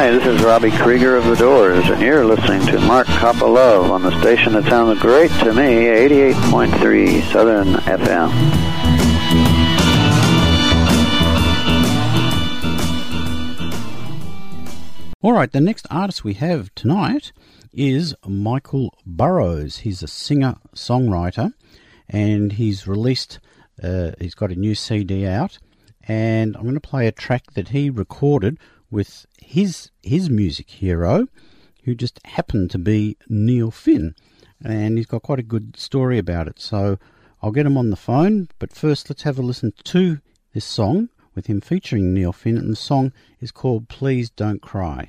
Hi, this is Robbie Krieger of The Doors, and you're listening to Mark Coppa Love on the station that sounds great to me, 88.3 Southern FM. All right, the next artist we have tonight is Michael Burrows. He's a singer-songwriter, and he's released, he's got a new CD out, and I'm going to play a track that he recorded with his music hero, who just happened to be Neil Finn, and he's got quite a good story about it. So I'll get him on the phone, but first let's have a listen to this song with him featuring Neil Finn, and the song is called Please Don't Cry.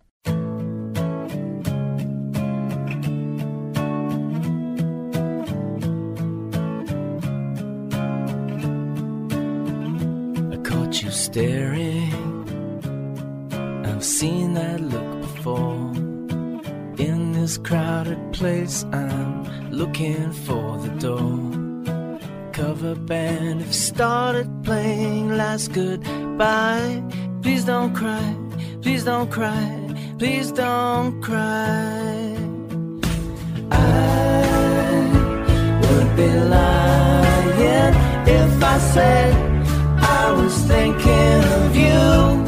I caught you staring, I've seen that look before. In this crowded place, I'm looking for the door. Cover band have started playing last goodbye. Please don't cry, please don't cry, please don't cry. I would be lying if I said I was thinking of you.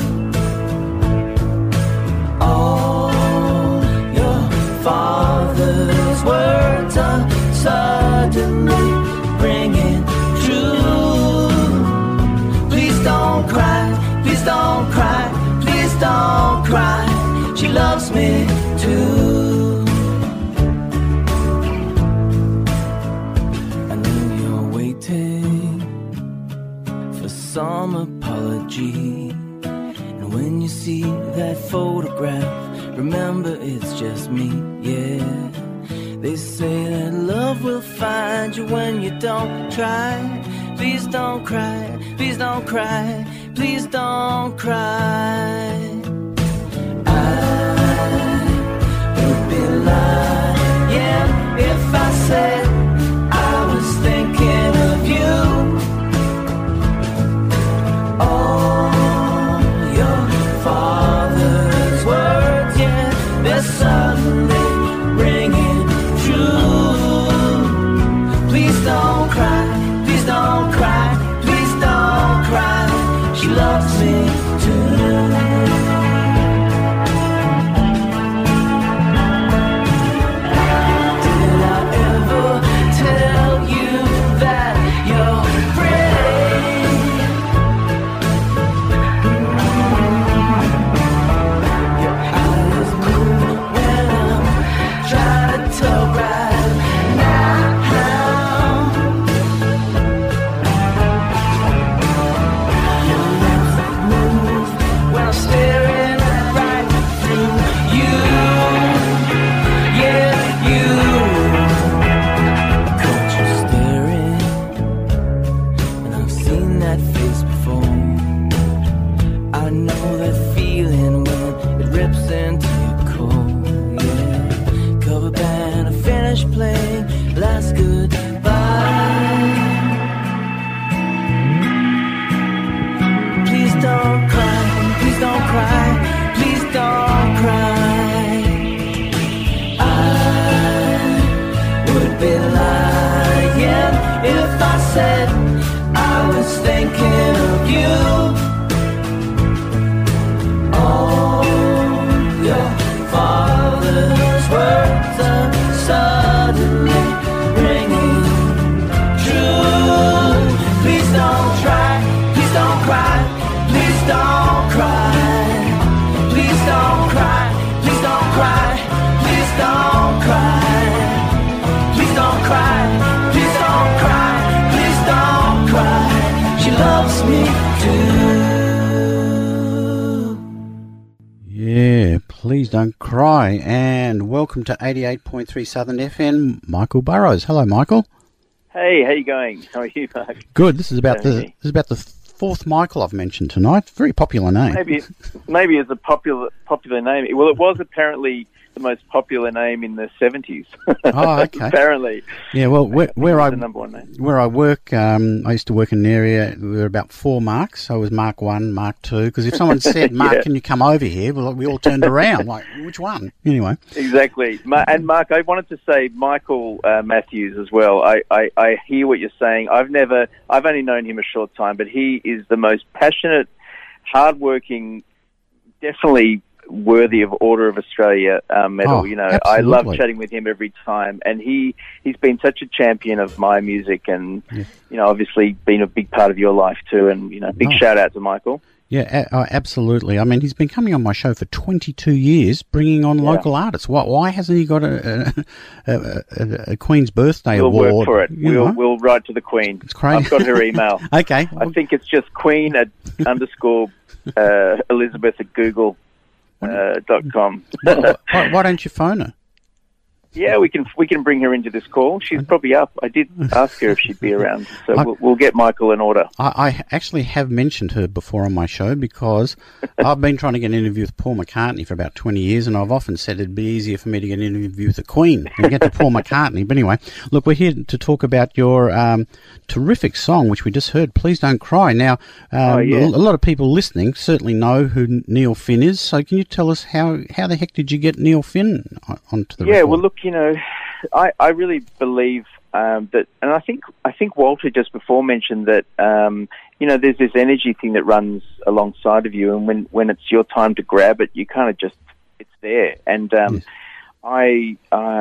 All your father's words are suddenly ringing true. Please don't cry, please don't cry, please don't cry. She loves me too. I know you're waiting for some apology, and when you see that photograph, remember it's just me, yeah. They say that love will find you when you don't try. Please don't cry, please don't cry, please don't cry. I would be lying if I said I was thinking of you. All your father's words, yeah, they're suddenly ringing true. Please don't cry, please don't cry, please don't cry. She loves me too. Please Don't Cry, and welcome to 88.3 Southern FM, Michael Burrows. Hello, Michael. Hey, how you going? How are you, Mark? Good. This is about the fourth Michael I've mentioned tonight. Very popular name. Maybe it's a popular name. Well, it was apparently the most popular name in the 70s. Oh, okay. Apparently. Yeah, well, where the number one name. Where I work, I used to work in an area, there were about 4 Marks. So it was Mark 1, Mark 2, because if someone said, Mark, Yeah. can you come over here? Well, we all turned around, like, which one? Anyway. Exactly. And Mark, I wanted to say Michael Matthews as well. I hear what you're saying. I've only known him a short time, but he is the most passionate, hardworking, definitely worthy of Order of Australia medal. Oh, you know, absolutely. I love chatting with him every time, and he's been such a champion of my music, and Yeah. you know, obviously been a big part of your life too. And you know, big Oh. shout out to Michael. Yeah, absolutely. I mean, he's been coming on my show for 22 years, bringing on local artists. Why hasn't he got a Queen's Birthday We'll Award? work for it. You know? We'll write to the Queen. It's crazy. I've got her email. Okay. I think it's just Queen @ Elizabeth at Google .com. Why don't you phone her? Yeah, we can bring her into this call. She's probably up. I did ask her if she'd be around, so we'll get Michael in order. I actually have mentioned her before on my show because I've been trying to get an interview with Paul McCartney for about 20 years, and I've often said it'd be easier for me to get an interview with the Queen than get to Paul McCartney. But anyway, look, we're here to talk about your terrific song, which we just heard, Please Don't Cry. Now, a lot of people listening certainly know who Neil Finn is, so can you tell us how the heck did you get Neil Finn onto the record? Yeah, well, look, you know, I really believe that, and I think Walter just before mentioned that, you know, there's this energy thing that runs alongside of you, and when it's your time to grab it, you kind of just, it's there. And Yes. I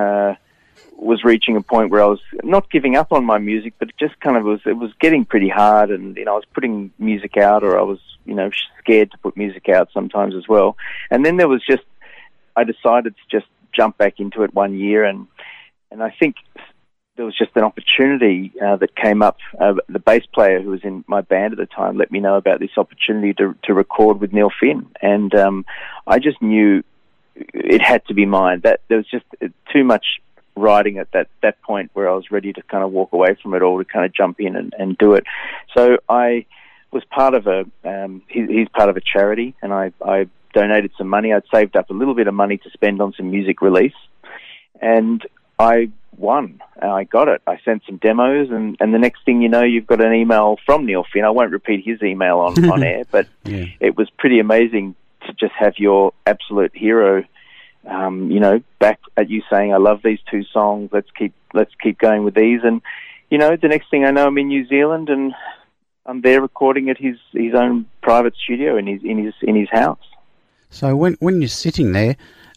was reaching a point where I was not giving up on my music, but it just kind of it was getting pretty hard, and, you know, I was putting music out, or I was, you know, scared to put music out sometimes as well. And then I decided to just jump back into it one year, and I think there was just an opportunity that came up. The bass player who was in my band at the time let me know about this opportunity to record with Neil Finn, and I just knew it had to be mine. That there was just too much riding at that point where I was ready to kind of walk away from it all, to kind of jump in and do it. So I was part of he's part of a charity, and I donated some money. I'd saved up a little bit of money to spend on some music release, and I won. I got it. I sent some demos, and the next thing you know, you've got an email from Neil Finn. I won't repeat his email on air, but Yeah. it was pretty amazing to just have your absolute hero, you know, back at you saying, I love these 2 songs. Let's keep going with these. And, you know, the next thing I know, I'm in New Zealand, and I'm there recording at his own private studio in his house. So when you're sitting there,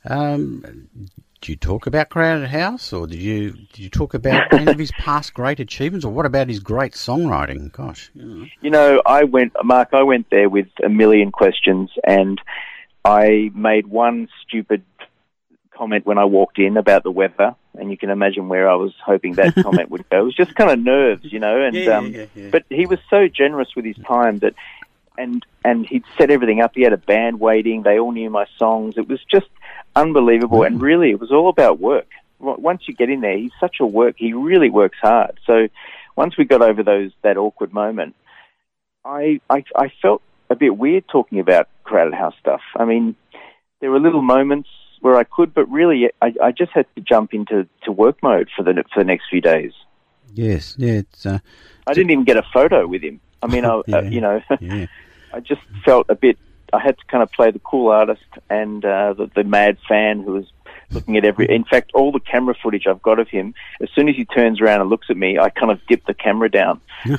do you talk about Crowded House, or did you talk about any of his past great achievements, or what about his great songwriting? Gosh, You know, Mark, I went there with a million questions, and I made one stupid comment when I walked in about the weather, and you can imagine where I was hoping that comment would go. It was just kind of nerves, you know, and Yeah. but he was so generous with his time that, and he'd set everything up. He had a band waiting. They all knew my songs. It was just unbelievable, and really, it was all about work. Once you get in there, he's such a he really works hard. So once we got over that awkward moment, I felt a bit weird talking about Crowded House stuff. I mean, there were little moments where I could, but really, I just had to jump into work mode for the next few days. Yes, yeah. It's, I didn't even get a photo with him. I mean, you know, yeah. I just felt a bit. I had to kind of play the cool artist and the mad fan who was looking at in fact, all the camera footage I've got of him, as soon as he turns around and looks at me, I kind of dip the camera down.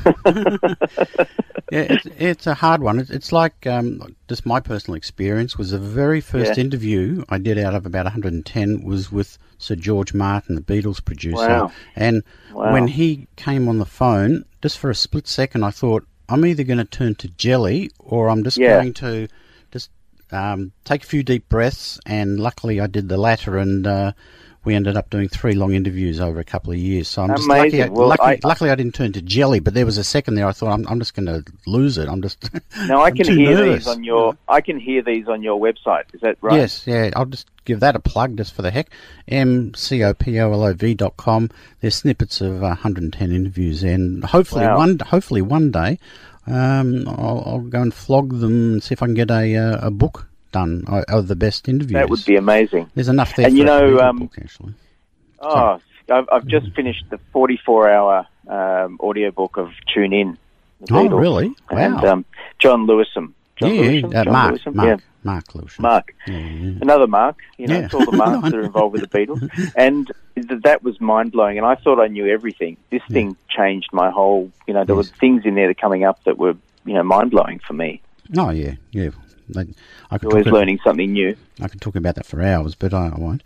Yeah, it's a hard one. It's like, just my personal experience was the very first interview I did out of about 110 was with Sir George Martin, the Beatles producer. Wow. And when he came on the phone, just for a split second, I thought, I'm either going to turn to jelly, or I'm just going to just take a few deep breaths, and luckily I did the latter, and we ended up doing 3 long interviews over a couple of years. So I'm just lucky. Luckily, I didn't turn to jelly, but there was a second there I thought, I'm just going to lose it. I'm just now I can hear nervous. these on your. I can hear these on your website. Is that right? Yes, yeah. I'll just give that a plug just for the heck. mcopolov.com. There's snippets of 110 interviews, and hopefully one day I'll go and flog them and see if I can get a book done of the best interviews. That would be amazing. There's enough there and for a book, actually. Oh, I've just finished the 44-hour audiobook of Tune In. Oh, really? Wow. And John Lewisham. Mark Lewisham. Mark. Yeah. Another Mark. It's all the Marks that are involved with the Beatles. And that was mind-blowing. And I thought I knew everything. This thing changed my whole... there were things in there that coming up that were, mind-blowing for me. Oh, yeah. I could always learning something new. I could talk about that for hours, but I won't.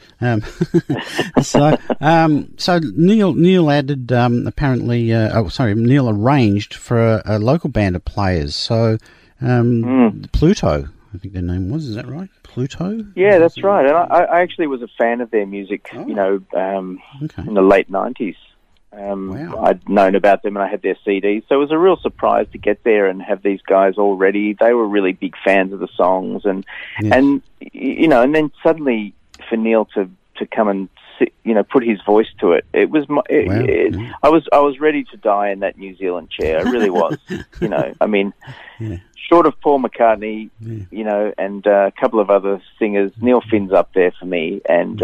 So Neil added apparently. Neil arranged for a local band of players. So Pluto, I think their name was. Is that right? Pluto. Yeah, that's right. And I actually was a fan of their music. In the late 90s. Wow. I'd known about them and I had their CDs, so it was a real surprise to get there and have these guys already. They were really big fans of the songs, and then suddenly for Neil to come and put his voice to it. It was I was ready to die in that New Zealand chair. I really was. Short of Paul McCartney, and a couple of other singers, Neil Finn's up there for me, and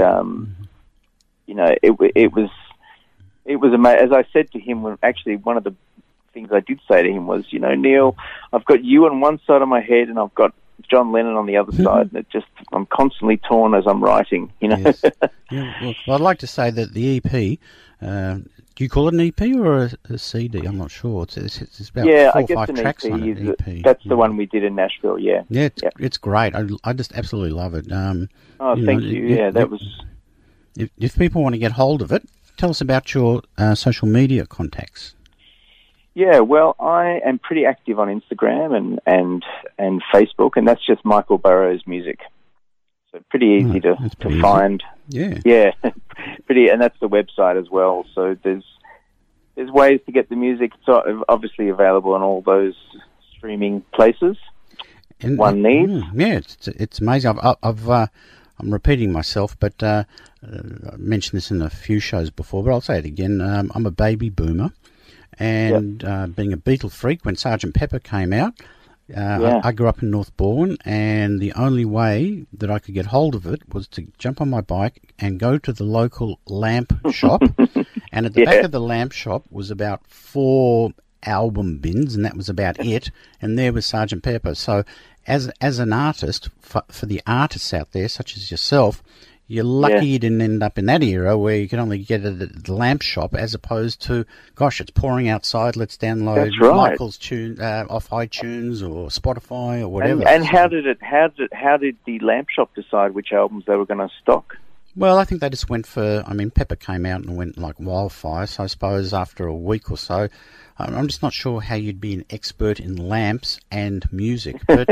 it was amazing. As I said to him, actually one of the things I did say to him was, Neil, I've got you on one side of my head and I've got John Lennon on the other side, and I'm constantly torn as I'm writing, Yes. Well, I'd like to say that the EP, do you call it an EP or a CD? I'm not sure. It's about 4 or 5 tracks on an EP. That's the one we did in Nashville, yeah. Yeah, it's great. I just absolutely love it. Thank you. Yeah, that was... If people want to get hold of it, tell us about your social media contacts. Yeah, well, I am pretty active on Instagram and Facebook, and that's just Michael Burrows Music. So pretty easy to find. Yeah. Yeah, pretty, and that's the website as well. So there's ways to get the music. It's obviously available on all those streaming places one needs. Yeah, it's amazing. I'm repeating myself, but I mentioned this in a few shows before, but I'll say it again. I'm a baby boomer, and being a Beatle freak, when Sgt. Pepper came out, I grew up in Northbourne, and the only way that I could get hold of it was to jump on my bike and go to the local lamp shop, and at the back of the lamp shop was about 4 album bins, and that was about it, and there was Sgt. Pepper. So as an artist, for the artists out there, such as yourself, you're lucky you didn't end up in that era where you could only get it at the lamp shop, as opposed to, gosh, it's pouring outside, let's download Michael's tune off iTunes or Spotify or whatever. And how did the lamp shop decide which albums they were going to stock? Well, I think they just went for, Pepper came out and went like wildfire, so I suppose after a week or so, I'm just not sure how you'd be an expert in lamps and music. But,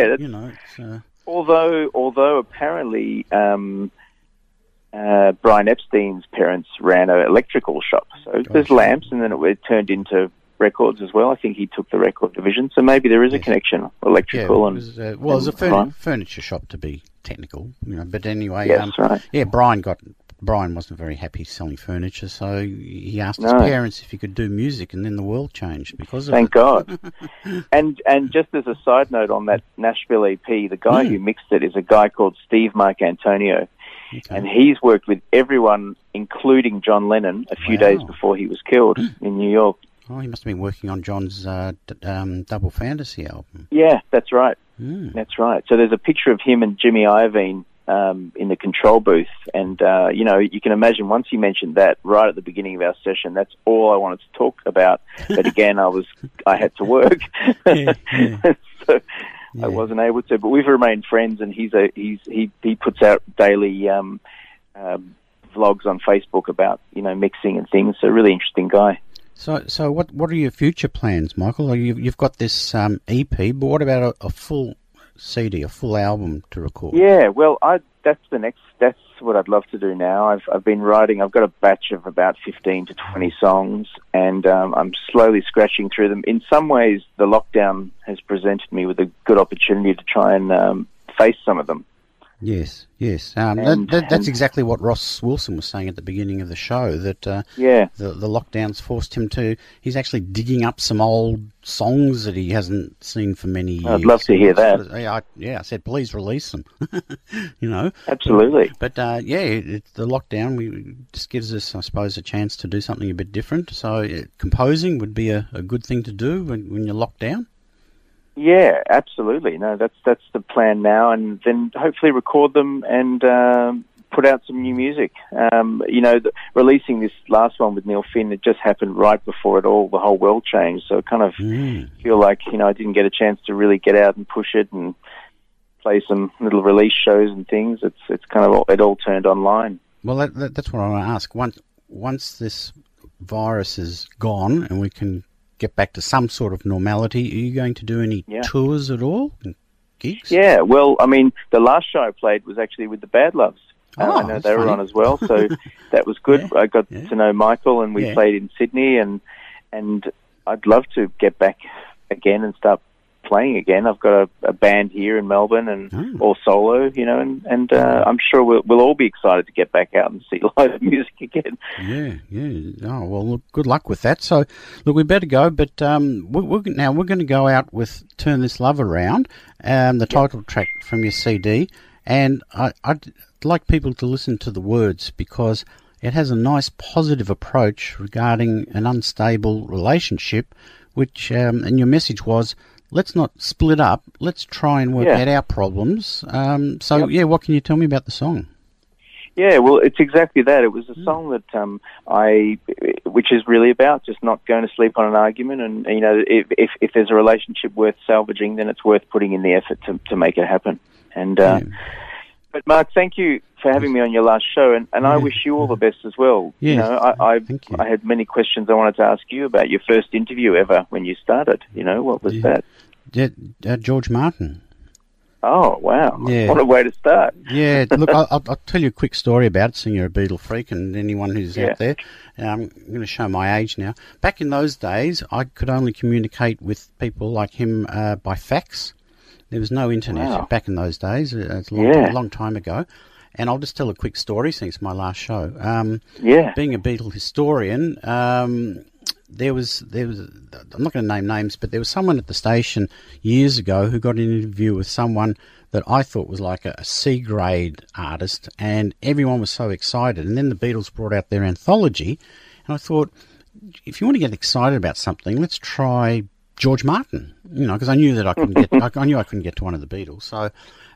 although apparently Brian Epstein's parents ran an electrical shop, so there's lamps, and then it turned into records as well. I think he took the record division, so maybe there is a connection, electrical it was a furniture shop, to be technical, But anyway, right. Yeah, Brian wasn't very happy selling furniture, so he asked his parents if he could do music, and then the world changed because of it. Thank God. And just as a side note on that Nashville EP, the guy who mixed it is a guy called Steve Marcantonio, and he's worked with everyone, including John Lennon, a few days before he was killed in New York. Oh, he must have been working on John's Double Fantasy album. Yeah, that's right. That's right. So there's a picture of him and Jimmy Iovine in the control booth, and you can imagine once he mentioned that right at the beginning of our session, that's all I wanted to talk about. But again, I had to work, so I wasn't able to. But we've remained friends, and he puts out daily vlogs on Facebook about mixing and things. So really interesting guy. So what are your future plans, Michael? You've got this EP, but what about a full CD, a full album to record? Yeah, well, that's what I'd love to do now. I've been writing. I've got a batch of about 15 to 20 songs, and I'm slowly scratching through them. In some ways, the lockdown has presented me with a good opportunity to try and face some of them. Yes, yes. And- That's exactly what Ross Wilson was saying at the beginning of the show, that the lockdowns forced him to... He's actually digging up some old songs that he hasn't seen for many years. I'd love to hear that. I said, please release them. Absolutely. But it's the lockdown. We just gives us, I suppose, a chance to do something a bit different. So composing would be a good thing to do when you're locked down. Yeah, absolutely. No, that's the plan now, and then hopefully record them and put out some new music. Releasing this last one with Neil Finn, it just happened right before the whole world changed. So I kind of feel like I didn't get a chance to really get out and push it and play some little release shows and things. It's kind of it all turned online. Well, that's what I want to ask. Once this virus is gone and we can get back to some sort of normality, are you going to do any tours at all? Gigs? Yeah, well, I mean, the last show I played was actually with the Bad Loves. I know they were on as well, so that was good. I got to know Michael, and we played in Sydney, and I'd love to get back again and start playing again. I've got a band here in Melbourne, and or solo, and I'm sure we'll all be excited to get back out and see live music again. Yeah. Oh, well, look, good luck with that. So, look, we better go, but we're going to go out with Turn This Love Around, the title track from your CD, and I'd like people to listen to the words because it has a nice positive approach regarding an unstable relationship, which, and your message was, let's not split up. Let's try and work out our problems. What can you tell me about the song? Yeah, well, it's exactly that. It was a song that which is really about just not going to sleep on an argument. And if there's a relationship worth salvaging, then it's worth putting in the effort to make it happen. And but Mark, thank you for having me on your last show, and I wish you all the best as well. Yeah, I had many questions I wanted to ask you about your first interview ever when you started. What was that? George Martin. Oh, wow. Yeah. What a way to start. Yeah, look, I'll tell you a quick story about it, seeing you're a Beatle freak, and anyone who's out there. I'm going to show my age now. Back in those days, I could only communicate with people like him by fax. There was no internet back in those days. It's a long time ago. And I'll just tell a quick story since it's my last show. Being a Beatle historian, there was I'm not going to name names, but there was someone at the station years ago who got an interview with someone that I thought was like a C-grade artist, and everyone was so excited. And then the Beatles brought out their anthology, and I thought, if you want to get excited about something, let's try George Martin, because I knew that I couldn't get. I knew I couldn't get to one of the Beatles, so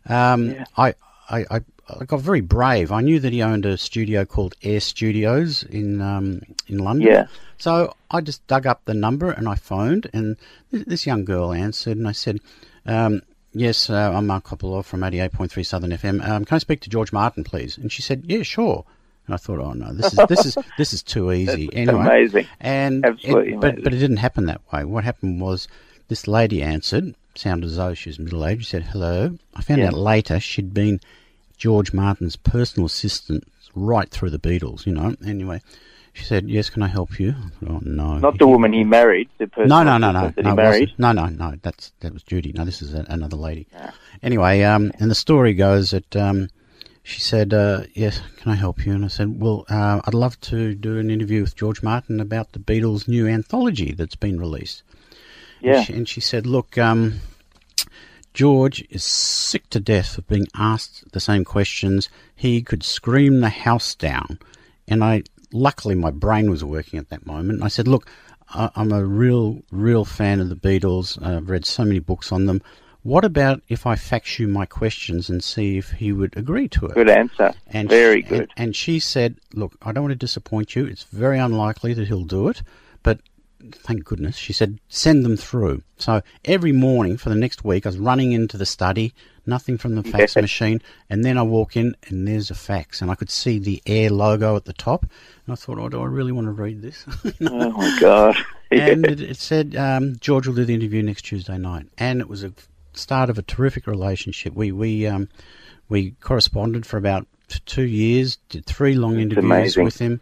I got very brave. I knew that he owned a studio called Air Studios in London. Yeah. So I just dug up the number and I phoned, and this young girl answered, and I said, "Yes, I'm Mark Kopolov from 88.3 Southern FM. Can I speak to George Martin, please?" And she said, "Yeah, sure." And I thought, oh no, this is too easy. Anyway, amazing. Absolutely amazing. But it didn't happen that way. What happened was this lady answered, sounded as though she was middle-aged, said, "Hello." I found out later she'd been George Martin's personal assistant right through the Beatles, Anyway, she said, "Yes, can I help you?" I thought, oh, no. Not the woman he married, the personal assistant that he married? No, that was Judy. No, this is another lady. Yeah. Anyway, and the story goes that she said, "Yes, can I help you?" And I said, "Well, I'd love to do an interview with George Martin about the Beatles' new anthology that's been released." Yeah. And she said, "Look, George is sick to death of being asked the same questions. He could scream the house down." And luckily my brain was working at that moment. And I said, "Look, I'm a real fan of the Beatles. I've read so many books on them. What about if I fax you my questions and see if he would agree to it?" Good answer. And very good. And she said, "Look, I don't want to disappoint you. It's very unlikely that he'll do it, but thank goodness," she said, "send them through." So every morning for the next week I was running into the study, nothing from the fax machine, and then I walk in and there's a fax, and I could see the Air logo at the top, and I thought, oh, do I really want to read this? Oh my God. And it said, George will do the interview next Tuesday night. And it was a start of a terrific relationship. We corresponded for about 2 years, did 3 long interviews with him,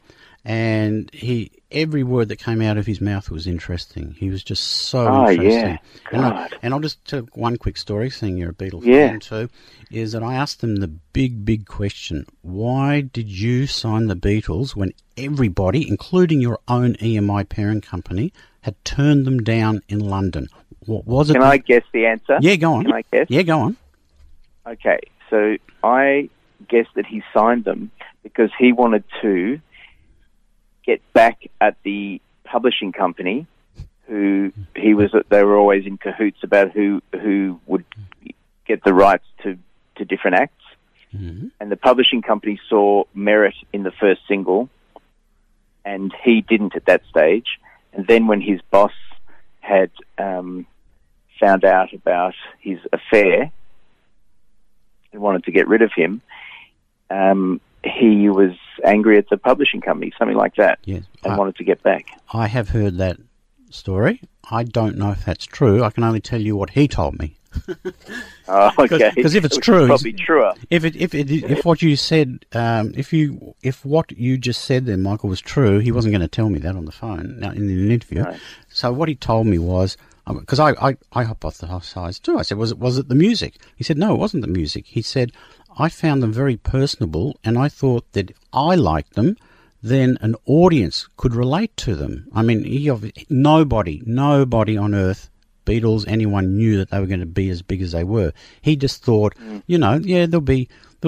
and every word that came out of his mouth was interesting. He was just so interesting. Yeah. And I'll just tell one quick story, seeing you're a Beatles fan too, is that I asked them the big question: why did you sign the Beatles when everybody, including your own EMI parent company, had turned them down in London? What was it? Can I guess the answer? Yeah, go on. Can I guess? Yeah, go on. Okay, so I guess that he signed them because he wanted to get back at the publishing company they were always in cahoots about who would get the rights to different acts. Mm-hmm. And the publishing company saw merit in the first single, and he didn't at that stage. And then when his boss had found out about his affair and wanted to get rid of him, he was angry at the publishing company, something like that, yes, and wanted to get back. I have heard that story. I don't know if that's true. I can only tell you what he told me. Oh, okay. Because if it's true, probably truer. If what you said, if what you just said then, Michael, was true, he wasn't going to tell me that on the phone in an interview. Right. So what he told me was, because I hypothesized too. I said, was it the music? He said, no, it wasn't the music. He said, I found them very personable, and I thought that if I liked them, then an audience could relate to them. I mean, nobody on earth, Beatles, anyone, knew that they were going to be as big as they were. He just thought, they'll be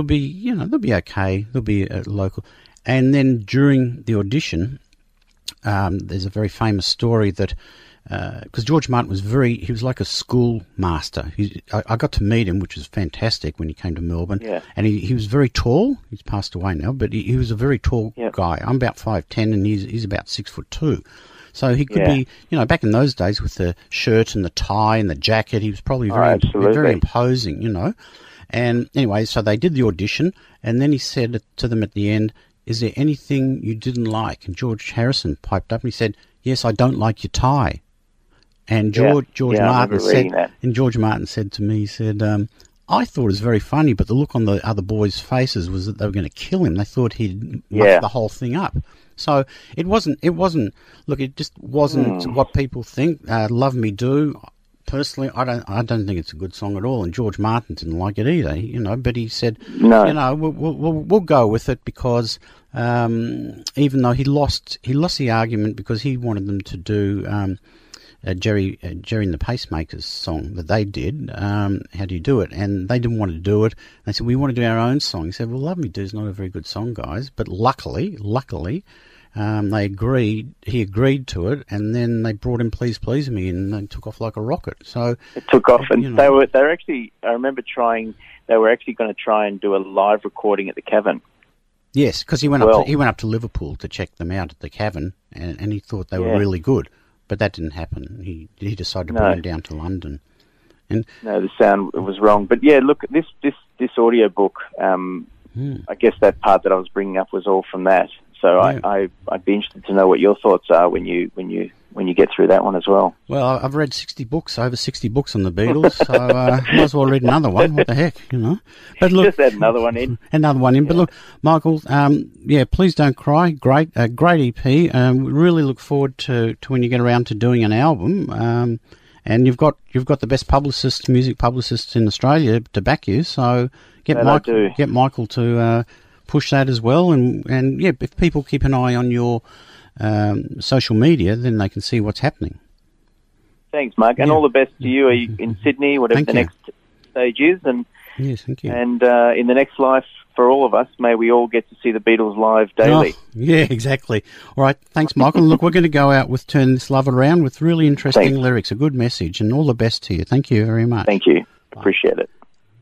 okay, they'll be local. And then during the audition, there's a very famous story that because George Martin he was like a schoolmaster. I got to meet him, which was fantastic when he came to Melbourne. Yeah. And he was very tall. He's passed away now, but he was a very tall guy. I'm about 5'10", and he's about 6'2". So he could be, back in those days with the shirt and the tie and the jacket, he was probably very imposing, And anyway, so they did the audition, and then he said to them at the end, "Is there anything you didn't like?" And George Harrison piped up and he said, "Yes, I don't like your tie." And George Martin said to me, he said, I thought it was very funny, but the look on the other boys' faces was that they were going to kill him. They thought he'd muck the whole thing up. So it just wasn't what people think. Love Me Do. Personally, I don't think it's a good song at all, and George Martin didn't like it either, but he said, no, we'll go with it because even though he lost the argument because he wanted them to do Jerry and the Pacemakers song that they did, How Do You Do It? And they didn't want to do it. They said, we want to do our own song. He said, well, Love Me Do is not a very good song, guys. But luckily, they agreed. He agreed to it, and then they brought in Please Please Me, and they took off like a rocket. So it took off, and they were actually. I remember they were actually going to try and do a live recording at the Cavern. Yes, because he went up to Liverpool to check them out at the Cavern, and he thought they were really good. But that didn't happen. He decided to bring them down to London. And no, the sound was wrong. But yeah, look, this audio book. I guess that part that I was bringing up was all from that. So I'd be interested to know what your thoughts are when you get through that one as well. Well, I've read over 60 books on the Beatles, so I might as well read another one. What the heck, But look, just add another one in. But look, Michael, Please Don't Cry. Great EP. We really look forward to when you get around to doing an album. And you've got the best music publicists in Australia to back you. So get Michael to push that as well. And if people keep an eye on your social media, then they can see what's happening. Thanks, Mark, and all the best to you. Are you in Sydney, whatever next stage is? And yes, thank you. And in the next life, for all of us, may we all get to see the Beatles live daily. Oh, yeah, exactly. All right, thanks, Michael. Look, we're going to go out with Turn This Love Around with really interesting lyrics, a good message, and all the best to you. Thank you very much. Thank you. Bye. Appreciate it.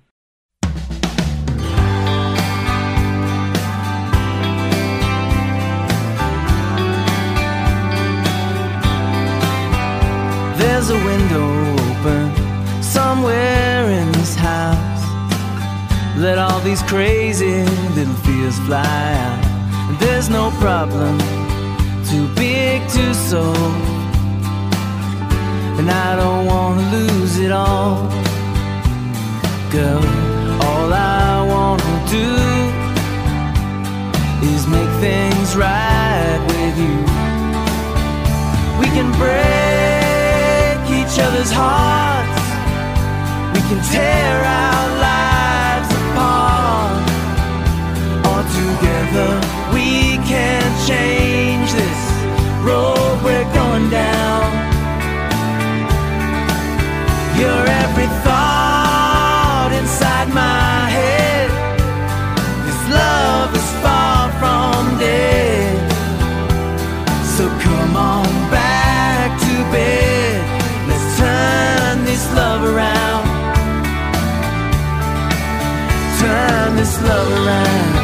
There's a window open somewhere in this house. Let all these crazy little fears fly out. And there's no problem too big to solve. And I don't want to lose it all. Girl, all I want to do is make things right with you. We can break each other's hearts. We can tear our lives apart. All together we can change this road we're going down. You're every thought inside my head. This love is far from dead. So come on back to bed. Let's turn this love around. Turn this love around.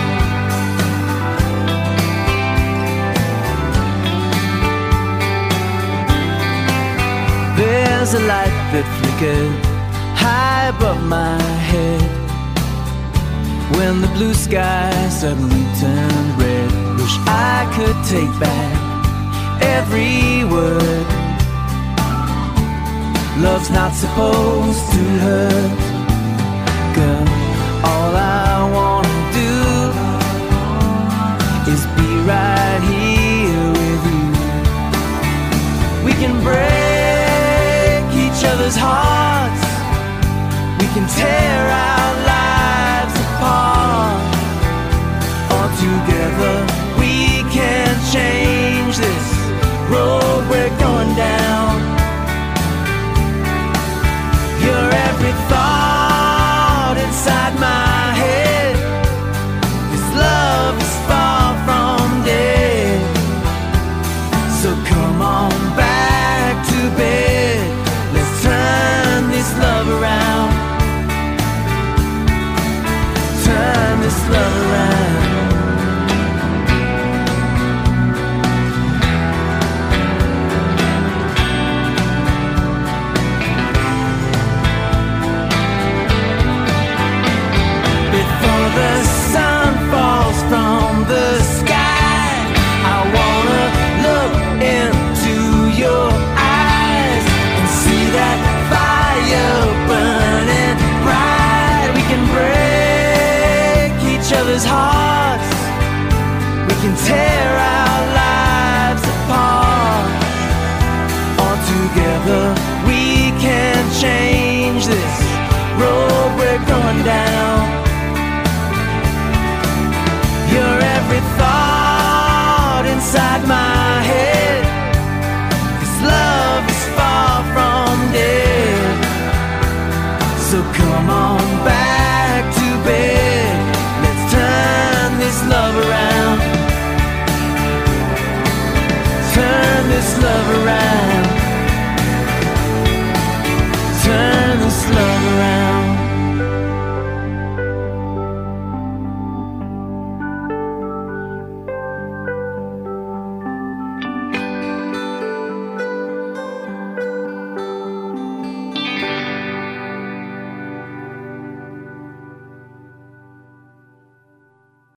There's a light that flickered high above my head when the blue sky suddenly turned red. Wish I could take back every word. Love's not supposed to hurt.